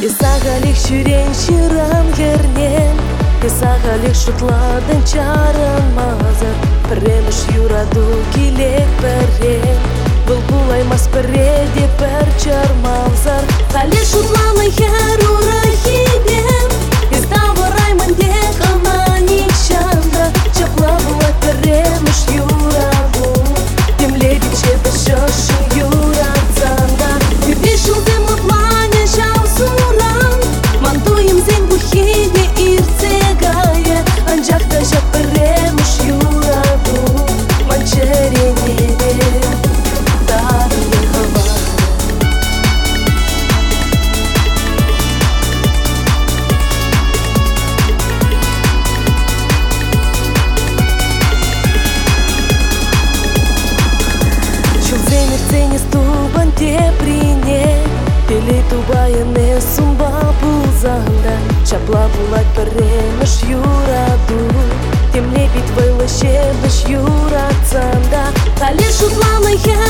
Исағалих жүрен шыран кернен, Исағалих шутладың чарын мазыр. Піреміш юраду келек бірен, Бұл бұлаймас біреде бір чармалзар. Қали шутланы хер урахиден, Иставараймын дек аманик шанда. Чапла бұлай піреміш юраду, Темледи чебі шошу юрацанда. Юбешілді мұтлане жау суран, Мантуем зен бұхеде ирцегае, Анжақта жап піреміш юраду, Манчеренеде дарыны хава. Шулзенер ценес тубан те прине, Пели тубайыне сумба бұлзанда. Чапла бұлак піреміш юраду, Темле бит вайлы шебіш юрацанда. Қали шутланы